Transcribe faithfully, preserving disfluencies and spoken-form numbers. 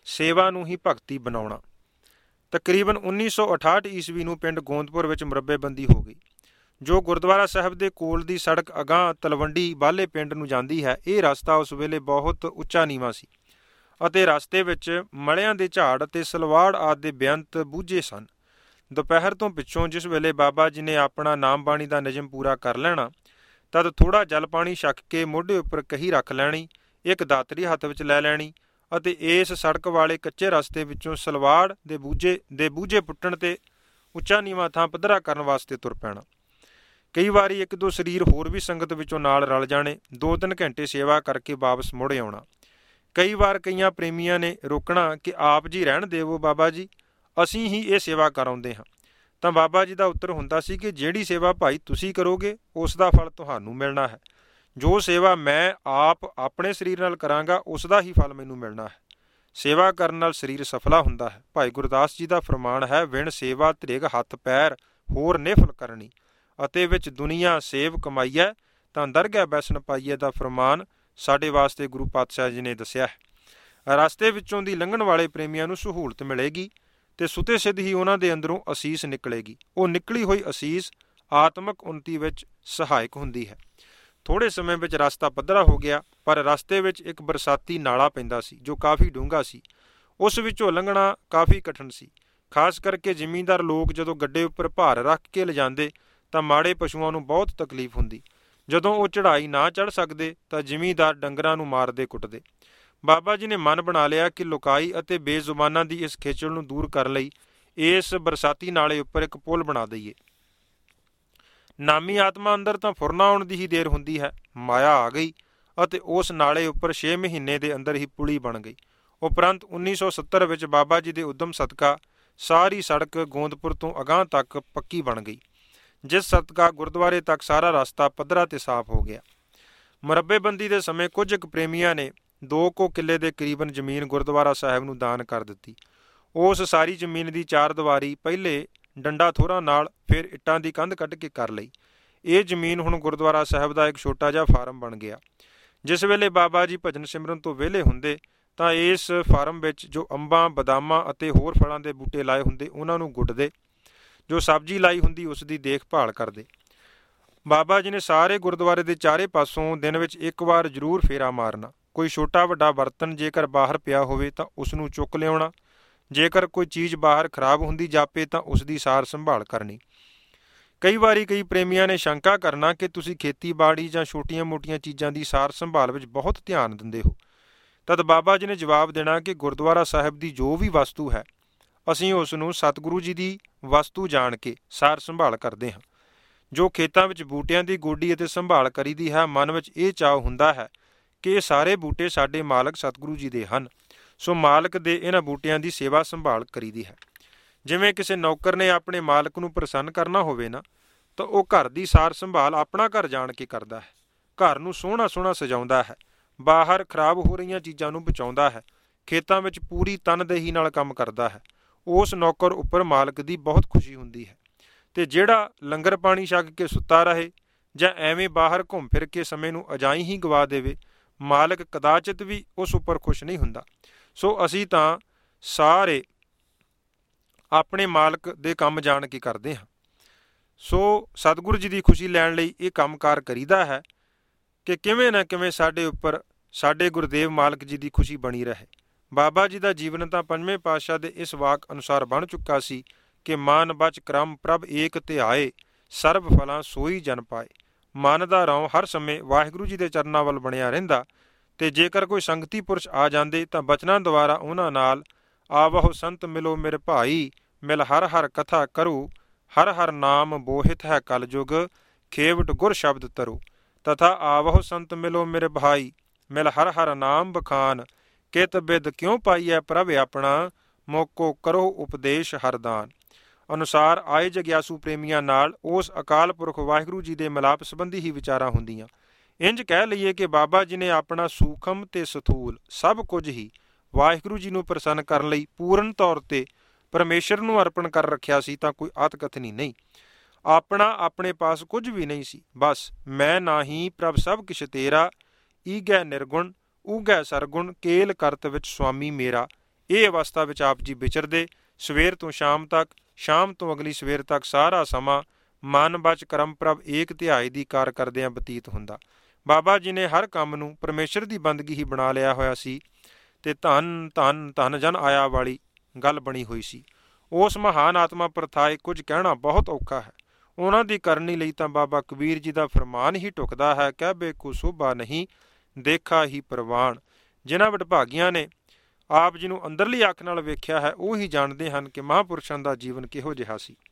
ਸੇਵਾ ਨੂੰ ਹੀ ਭਗਤੀ ਬਣਾਉਣਾ। ਤਕਰੀਬਨ ਉੱਨੀ ਸੌ ਅਠਾਹਠ ਈਸਵੀ ਨੂੰ ਪਿੰਡ ਗੋਂਦਪੁਰ ਵਿੱਚ ਮੁਰੱਬੇਬੰਦੀ ਹੋ ਗਈ, ਜੋ ਗੁਰਦੁਆਰਾ ਸਾਹਿਬ ਦੇ ਕੋਲ ਦੀ ਸੜਕ ਅਗਾਂਹ ਤਲਵੰਡੀ ਬਾਲੇ ਪਿੰਡ ਨੂੰ ਜਾਂਦੀ ਹੈ। ਇਹ ਰਸਤਾ ਉਸ ਵੇਲੇ ਬਹੁਤ ਉੱਚਾ ਨੀਵਾਂ ਸੀ ਅਤੇ ਰਸਤੇ ਵਿੱਚ ਮਲਿਆਂ ਦੇ ਝਾੜ ਅਤੇ ਸਲਵਾੜ ਆਦਿ ਦੇ ਬੇਅੰਤ ਬੂਝੇ ਸਨ। ਦੁਪਹਿਰ ਤੋਂ ਪਿੱਛੋਂ ਜਿਸ ਵੇਲੇ ਬਾਬਾ ਜੀ ਨੇ ਆਪਣਾ ਨਾਮ ਬਾਣੀ ਦਾ ਨਿਯਮ ਪੂਰਾ ਕਰ ਲੈਣਾ, ਤਦ ਥੋੜ੍ਹਾ ਜਲ ਪਾਣੀ ਛਕ ਕੇ ਮੋਢੇ ਉੱਪਰ ਕਹੀ ਰੱਖ ਲੈਣੀ, ਇੱਕ ਦਾਤਰੀ ਹੱਥ ਵਿੱਚ ਲੈ ਲੈਣੀ ਅਤੇ ਇਸ ਸੜਕ ਵਾਲੇ ਕੱਚੇ ਰਸਤੇ ਵਿੱਚੋਂ ਸਲਵਾੜ ਦੇ ਬੂਝੇ ਦੇ ਬੂਝੇ ਪੁੱਟਣ ਤੇ ਉੱਚਾ ਨੀਵਾਂ ਥਾਂ ਪੱਧਰਾ ਕਰਨ ਵਾਸਤੇ ਤੁਰ ਪੈਣਾ। ਕਈ ਵਾਰੀ ਇੱਕ ਦੋ ਸਰੀਰ ਹੋਰ ਵੀ ਸੰਗਤ ਵਿੱਚੋਂ ਨਾਲ ਰਲ ਜਾਣੇ, ਦੋ ਤਿੰਨ ਘੰਟੇ ਸੇਵਾ ਕਰਕੇ ਵਾਪਸ ਮੁੜ ਆਉਣਾ। ਕਈ ਵਾਰ ਕਈਆਂ ਪ੍ਰੇਮੀਆਂ ਨੇ ਰੋਕਣਾ ਕਿ ਆਪ ਜੀ ਰਹਿਣ ਦੇਵੋ ਬਾਬਾ ਜੀ, ਅਸੀਂ ਹੀ ਇਹ ਸੇਵਾ ਕਰਾਉਂਦੇ ਹਾਂ। ਤਾਂ ਬਾਬਾ ਜੀ ਦਾ ਉੱਤਰ ਹੁੰਦਾ ਸੀ ਕਿ ਜਿਹੜੀ ਸੇਵਾ ਭਾਈ ਤੁਸੀਂ ਕਰੋਗੇ ਉਸ ਦਾ ਫਲ ਤੁਹਾਨੂੰ ਮਿਲਣਾ ਹੈ, ਜੋ ਸੇਵਾ ਮੈਂ ਆਪ ਆਪਣੇ ਸਰੀਰ ਨਾਲ ਕਰਾਂਗਾ ਉਸ ਦਾ ਹੀ ਫਲ ਮੈਨੂੰ ਮਿਲਣਾ ਹੈ। ਸੇਵਾ ਕਰਨ ਨਾਲ ਸਰੀਰ ਸਫਲਾ ਹੁੰਦਾ ਹੈ। ਭਾਈ ਗੁਰਦਾਸ ਜੀ ਦਾ ਫਰਮਾਨ ਹੈ, ਵਿਣ ਸੇਵਾ ਧ੍ਰਿਗ ਹੱਥ ਪੈਰ ਹੋਰ ਨਿਫਲ ਕਰਨੀ, ਅਤੇ ਵਿੱਚ ਦੁਨੀਆ ਸੇਵ ਕਮਾਈਐ ਤਾਂ ਦਰਗਹਿ ਬੈਸਣ ਪਾਈਏ ਦਾ ਫਰਮਾਨ ਸਾਡੇ ਵਾਸਤੇ ਗੁਰੂ ਪਾਤਸ਼ਾਹ ਜੀ ਨੇ ਦੱਸਿਆ ਹੈ। ਰਸਤੇ ਵਿੱਚੋਂ ਦੀ ਲੰਘਣ ਵਾਲੇ ਪ੍ਰੇਮੀਆਂ ਨੂੰ ਸਹੂਲਤ ਮਿਲੇਗੀ ਅਤੇ ਸੁਤੇ ਸਿੱਧ ਹੀ ਉਹਨਾਂ ਦੇ ਅੰਦਰੋਂ ਅਸੀਸ ਨਿਕਲੇਗੀ। ਉਹ ਨਿਕਲੀ ਹੋਈ ਅਸੀਸ ਆਤਮਕ ਉੱਨਤੀ ਵਿੱਚ ਸਹਾਇਕ ਹੁੰਦੀ ਹੈ। ਥੋੜ੍ਹੇ ਸਮੇਂ ਵਿੱਚ ਰਸਤਾ ਪੱਧਰਾ ਹੋ ਗਿਆ, ਪਰ ਰਸਤੇ ਵਿੱਚ ਇੱਕ ਬਰਸਾਤੀ ਨਾਲਾ ਪੈਂਦਾ ਸੀ ਜੋ ਕਾਫੀ ਡੂੰਘਾ ਸੀ। ਉਸ ਵਿੱਚੋਂ ਲੰਘਣਾ ਕਾਫੀ ਕਠਿਨ ਸੀ। ਖਾਸ ਕਰਕੇ ਜ਼ਿਮੀਂਦਾਰ ਲੋਕ ਜਦੋਂ ਗੱਡੇ ਉੱਪਰ ਭਾਰ ਰੱਖ ਕੇ ਲਿਜਾਂਦੇ ਤਾਂ ਮਾੜੇ ਪਸ਼ੂਆਂ ਨੂੰ ਬਹੁਤ ਤਕਲੀਫ ਹੁੰਦੀ। ਜਦੋਂ ਉਹ ਚੜ੍ਹਾਈ ਨਾ ਚੜ੍ਹ ਸਕਦੇ ਤਾਂ ਜ਼ਿਮੀਂਦਾਰ ਡੰਗਰਾਂ ਨੂੰ ਮਾਰਦੇ ਕੁੱਟਦੇ। ਬਾਬਾ ਜੀ ਨੇ ਮਨ ਬਣਾ ਲਿਆ ਕਿ ਲੋਕਾਈ ਅਤੇ ਬੇਜ਼ੁਬਾਨਾਂ ਦੀ ਇਸ ਖੇਚਲ ਨੂੰ ਦੂਰ ਕਰਨ ਲਈ ਇਸ ਬਰਸਾਤੀ ਨਾਲੇ ਉੱਪਰ ਇੱਕ ਪੁਲ ਬਣਾ ਦਈਏ। ਨਾਮੀ ਆਤਮਾ ਅੰਦਰ ਤਾਂ ਫੁਰਨਾ ਆਉਣ ਦੀ ਹੀ ਦੇਰ ਹੁੰਦੀ ਹੈ। ਮਾਇਆ ਆ ਗਈ ਅਤੇ ਉਸ ਨਾਲੇ ਉੱਪਰ ਛੇ ਮਹੀਨੇ ਦੇ ਅੰਦਰ ਹੀ ਪੁਲੀ ਬਣ ਗਈ। ਉਪਰੰਤ ਉੱਨੀ ਸੌ ਸੱਤਰ ਵਿੱਚ ਬਾਬਾ ਜੀ ਦੇ ਉਦਮ ਸਦਕਾ ਸਾਰੀ ਸੜਕ ਗੋਂਦਪੁਰ ਤੋਂ ਅਗਾਂਹ ਤੱਕ ਪੱਕੀ ਬਣ ਗਈ, ਜਿਸ ਸਦਕਾ ਗੁਰਦੁਆਰੇ ਤੱਕ ਸਾਰਾ ਰਸਤਾ ਪੱਧਰਾ ਤੇ ਸਾਫ਼ ਹੋ ਗਿਆ। ਮੁਰੱਬੇਬੰਦੀ ਦੇ ਸਮੇਂ ਕੁਝ ਕੁ ਪ੍ਰੇਮੀਆਂ ਨੇ ਦੋ ਕੁ ਕਿੱਲੇ ਦੇ ਕਰੀਬਨ ਜ਼ਮੀਨ ਗੁਰਦੁਆਰਾ ਸਾਹਿਬ ਨੂੰ ਦਾਨ ਕਰ ਦਿੱਤੀ। ਉਸ ਸਾਰੀ ਜ਼ਮੀਨ ਦੀ ਚਾਰ ਦੀਵਾਰੀ ਪਹਿਲੇ ਡੰਡਾ ਥੋੜ੍ਹਾਂ ਨਾਲ, ਫਿਰ ਇੱਟਾਂ ਦੀ ਕੰਧ ਕੱਢ ਕੇ ਕਰ ਲਈ। ਇਹ ਜ਼ਮੀਨ ਹੁਣ ਗੁਰਦੁਆਰਾ ਸਾਹਿਬ ਦਾ ਇੱਕ ਛੋਟਾ ਜਿਹਾ ਫਾਰਮ ਬਣ ਗਿਆ। ਜਿਸ ਵੇਲੇ ਬਾਬਾ ਜੀ ਭਜਨ ਸਿਮਰਨ ਤੋਂ ਵਿਹਲੇ ਹੁੰਦੇ ਤਾਂ ਇਸ ਫਾਰਮ ਵਿੱਚ ਜੋ ਅੰਬਾਂ, ਬਦਾਮਾਂ ਅਤੇ ਹੋਰ ਫਲਾਂ ਦੇ ਬੂਟੇ ਲਾਏ ਹੁੰਦੇ ਉਹਨਾਂ ਨੂੰ ਗੁੱਡਦੇ, ਜੋ ਸਬਜ਼ੀ ਲਾਈ ਹੁੰਦੀ ਉਸ ਦੀ ਦੇਖਭਾਲ ਕਰਦੇ। ਬਾਬਾ ਜੀ ਨੇ ਸਾਰੇ ਗੁਰਦੁਆਰੇ ਦੇ ਚਾਰੇ ਪਾਸੋਂ ਦਿਨ ਵਿੱਚ ਇੱਕ ਵਾਰ ਜ਼ਰੂਰ ਫੇਰਾ ਮਾਰਨਾ। ਕੋਈ ਛੋਟਾ ਵੱਡਾ ਬਰਤਨ ਜੇਕਰ ਬਾਹਰ ਪਿਆ ਹੋਵੇ ਤਾਂ ਉਸ ਨੂੰ ਚੁੱਕ ਲਿਆਉਣਾ। ਜੇਕਰ ਕੋਈ ਚੀਜ਼ ਬਾਹਰ ਖਰਾਬ ਹੁੰਦੀ ਜਾਪੇ ਤਾਂ ਉਸ ਦੀ ਸਾਰ ਸੰਭਾਲ ਕਰਨੀ। ਕਈ ਵਾਰੀ ਕਈ ਪ੍ਰੇਮੀਆਂ ਨੇ ਸ਼ੰਕਾ ਕਰਨਾ ਕਿ ਤੁਸੀਂ ਖੇਤੀਬਾੜੀ ਜਾਂ ਛੋਟੀਆਂ ਮੋਟੀਆਂ ਚੀਜ਼ਾਂ ਦੀ ਸਾਰ ਸੰਭਾਲ ਵਿੱਚ ਬਹੁਤ ਧਿਆਨ ਦਿੰਦੇ ਹੋ। ਤਦ ਬਾਬਾ ਜੀ ਨੇ ਜਵਾਬ ਦੇਣਾ ਕਿ ਗੁਰਦੁਆਰਾ ਸਾਹਿਬ ਦੀ ਜੋ ਵੀ ਵਸਤੂ ਹੈ, ਅਸੀਂ ਉਸ ਨੂੰ ਸਤਿਗੁਰੂ ਜੀ ਦੀ ਵਸਤੂ ਜਾਣ ਕੇ ਸਾਰ ਸੰਭਾਲ ਕਰਦੇ ਹਾਂ। ਜੋ ਖੇਤਾਂ ਵਿੱਚ ਬੂਟਿਆਂ ਦੀ ਗੋਡੀ ਅਤੇ ਸੰਭਾਲ ਕਰੀਦੀ ਹੈ, ਮਨ ਵਿੱਚ ਇਹ ਚਾਅ ਹੁੰਦਾ ਹੈ ਕਿ ਇਹ ਸਾਰੇ ਬੂਟੇ ਸਾਡੇ ਮਾਲਕ ਸਤਿਗੁਰੂ ਜੀ ਦੇ ਹਨ, ਸੋ ਮਾਲਕ ਦੇ ਇਹਨਾਂ ਬੂਟਿਆਂ ਦੀ ਸੇਵਾ ਸੰਭਾਲ ਕਰੀਦੀ ਹੈ। ਜਿਵੇਂ ਕਿਸੇ ਨੌਕਰ ਨੇ ਆਪਣੇ ਮਾਲਕ ਨੂੰ ਪ੍ਰਸੰਨ ਕਰਨਾ ਹੋਵੇ ਨਾ, ਤਾਂ ਉਹ ਘਰ ਦੀ ਸਾਰ ਸੰਭਾਲ ਆਪਣਾ ਘਰ ਜਾਣ ਕੇ ਕਰਦਾ ਹੈ। ਘਰ ਨੂੰ ਸੋਹਣਾ ਸੋਹਣਾ ਸਜਾਉਂਦਾ ਹੈ, ਬਾਹਰ ਖਰਾਬ ਹੋ ਰਹੀਆਂ ਚੀਜ਼ਾਂ ਨੂੰ ਬਚਾਉਂਦਾ ਹੈ, ਖੇਤਾਂ ਵਿੱਚ ਪੂਰੀ ਤਨਦੇਹੀ ਨਾਲ ਕੰਮ ਕਰਦਾ ਹੈ। ਉਸ ਨੌਕਰ ਉੱਪਰ ਮਾਲਕ ਦੀ ਬਹੁਤ ਖੁਸ਼ੀ ਹੁੰਦੀ ਹੈ। ਅਤੇ ਜਿਹੜਾ ਲੰਗਰ ਪਾਣੀ ਛਕ ਕੇ ਸੁੱਤਾ ਰਹੇ ਜਾਂ ਐਵੇਂ ਬਾਹਰ ਘੁੰਮ ਫਿਰ ਕੇ ਸਮੇਂ ਨੂੰ ਅਜਾਈਂ ਹੀ ਗਵਾ ਦੇਵੇ, ਮਾਲਕ ਕਦਾਚਿਤ ਵੀ ਉਸ ਉੱਪਰ ਖੁਸ਼ ਨਹੀਂ ਹੁੰਦਾ। ਸੋ ਅਸੀਂ ਤਾਂ ਸਾਰੇ ਆਪਣੇ ਮਾਲਕ ਦੇ ਕੰਮ ਜਾਣ ਕੇ ਕਰਦੇ ਹਾਂ। ਸੋ ਸਤਿਗੁਰੂ ਜੀ ਦੀ ਖੁਸ਼ੀ ਲੈਣ ਲਈ ਇਹ ਕੰਮਕਾਰ ਕਰੀਦਾ ਹੈ ਕਿ ਕਿਵੇਂ ਨਾ ਕਿਵੇਂ ਸਾਡੇ ਉੱਪਰ ਸਾਡੇ ਗੁਰਦੇਵ ਮਾਲਕ ਜੀ ਦੀ ਖੁਸ਼ੀ ਬਣੀ ਰਹੇ। ਬਾਬਾ ਜੀ ਦਾ ਜੀਵਨ ਤਾਂ ਪੰਜਵੇਂ ਪਾਤਸ਼ਾਹ ਦੇ ਇਸ ਵਾਕ ਅਨੁਸਾਰ ਬਣ ਚੁੱਕਾ ਸੀ ਕਿ ਮਨ ਬਚ ਕਰਮ ਪ੍ਰਭ ਏਕ ਧਿਆਏ, ਸਰਬ ਫਲਾਂ ਸੋਈ ਜਨ ਪਾਏ। ਮਨ ਦਾ ਰੌਂ ਹਰ ਸਮੇਂ ਵਾਹਿਗੁਰੂ ਜੀ ਦੇ ਚਰਨਾਂ ਵੱਲ ਬਣਿਆ ਰਹਿੰਦਾ, ਅਤੇ ਜੇਕਰ ਕੋਈ ਸੰਗਤੀ ਪੁਰਸ਼ ਆ ਜਾਂਦੇ ਤਾਂ ਬਚਨਾਂ ਦੁਆਰਾ ਉਹਨਾਂ ਨਾਲ ਆਵਹੁ ਸੰਤ ਮਿਲੋ ਮੇਰੇ ਭਾਈ, ਮਿਲ ਹਰ ਹਰ ਕਥਾ ਕਰੂ, ਹਰ ਹਰ ਨਾਮ ਬੋਹਿਤ ਹੈ ਕਲਯੁਗ, ਖੇਵਟ ਗੁਰ ਸ਼ਬਦ ਤਰੋ, ਤਥਾ ਆਵਹੁ ਸੰਤ ਮਿਲੋ ਮੇਰੇ ਭਾਈ, ਮਿਲ ਹਰ ਹਰ ਨਾਮ ਬਖਾਨ, ਕਿਤ ਬਿਦ ਕਿਉਂ ਪਾਈਐ ਪ੍ਰਭ ਆਪਣਾ, ਮੋਕੋ ਕਰੋ ਉਪਦੇਸ਼ ਹਰਦਾਨ। ਅਨੁਸਾਰ ਆਏ ਜਗਿਆਸੂ ਪ੍ਰੇਮੀਆਂ ਨਾਲ ਉਸ ਅਕਾਲ ਪੁਰਖ ਵਾਹਿਗੁਰੂ ਜੀ ਦੇ ਮਿਲਾਪ ਸੰਬੰਧੀ ਹੀ ਵਿਚਾਰਾਂ ਹੁੰਦੀਆਂ। ਇੰਝ ਕਹਿ ਲਈਏ ਕਿ ਬਾਬਾ ਜੀ ਨੇ ਆਪਣਾ ਸੂਖਮ ਤੇ ਸਥੂਲ ਸਭ ਕੁਝ ਹੀ ਵਾਹਿਗੁਰੂ ਜੀ ਨੂੰ ਪ੍ਰਸੰਨ ਕਰਨ ਲਈ ਪੂਰਨ ਤੌਰ 'ਤੇ ਪਰਮੇਸ਼ਰ ਨੂੰ ਅਰਪਣ ਕਰ ਰੱਖਿਆ ਸੀ, ਤਾਂ ਕੋਈ ਅਤਕਥਨੀ ਨਹੀਂ। ਆਪਣਾ ਆਪਣੇ ਪਾਸ ਕੁਝ ਵੀ ਨਹੀਂ ਸੀ। ਬਸ ਮੈਂ ਨਾਹੀਂ ਪ੍ਰਭ ਸਭ ਕਿਛ ਤੇਰਾ, ਈਗੈ ਨਿਰਗੁਣ ਊਗੈ ਸਰਗੁਣ, ਕੇਲ ਕਰਤ ਵਿੱਚ ਸੁਆਮੀ ਮੇਰਾ, ਇਹ ਅਵਸਥਾ ਵਿੱਚ ਆਪ ਜੀ ਵਿਚਰਦੇ। ਸਵੇਰ ਤੋਂ ਸ਼ਾਮ ਤੱਕ, ਸ਼ਾਮ ਤੋਂ ਅਗਲੀ ਸਵੇਰ ਤੱਕ ਸਾਰਾ ਸਮਾਂ ਮਨ ਬਚ ਕਰਮ ਪ੍ਰਭ ਏਕ ਧਿਆਈ ਦੀ ਕਾਰ ਕਰਦਿਆਂ ਬਤੀਤ ਹੁੰਦਾ। ਬਾਬਾ ਜੀ ਨੇ ਹਰ ਕੰਮ ਨੂੰ ਪਰਮੇਸ਼ਰ ਦੀ ਬੰਦਗੀ ਹੀ ਬਣਾ ਲਿਆ ਹੋਇਆ ਸੀ ਅਤੇ ਧੰਨ ਧੰਨ ਧੰਨ ਜਨ ਆਇਆ ਵਾਲੀ ਗੱਲ ਬਣੀ ਹੋਈ ਸੀ। ਉਸ ਮਹਾਨ ਆਤਮਾ ਪ੍ਰਥਾਏ ਕੁਝ ਕਹਿਣਾ ਬਹੁਤ ਔਖਾ ਹੈ। ਉਹਨਾਂ ਦੀ ਕਰਨੀ ਲਈ ਤਾਂ ਬਾਬਾ ਕਬੀਰ ਜੀ ਦਾ ਫਰਮਾਨ ਹੀ ਢੁਕਦਾ ਹੈ, ਕਹਿ ਬੇ ਕੋ ਸੋਭਾ ਨਹੀਂ ਦੇਖਾ ਹੀ ਪ੍ਰਵਾਨ। ਜਿਨ੍ਹਾਂ ਵਡਭਾਗੀਆਂ ਨੇ ਆਪ ਜੀ ਨੂੰ ਅੰਦਰਲੀ ਅੱਖ ਨਾਲ ਵੇਖਿਆ ਹੈ ਉਹ ਹੀ ਜਾਣਦੇ ਹਨ ਕਿ ਮਹਾਂਪੁਰਸ਼ਾਂ ਦਾ ਜੀਵਨ ਕਿਹੋ ਜਿਹਾ ਸੀ।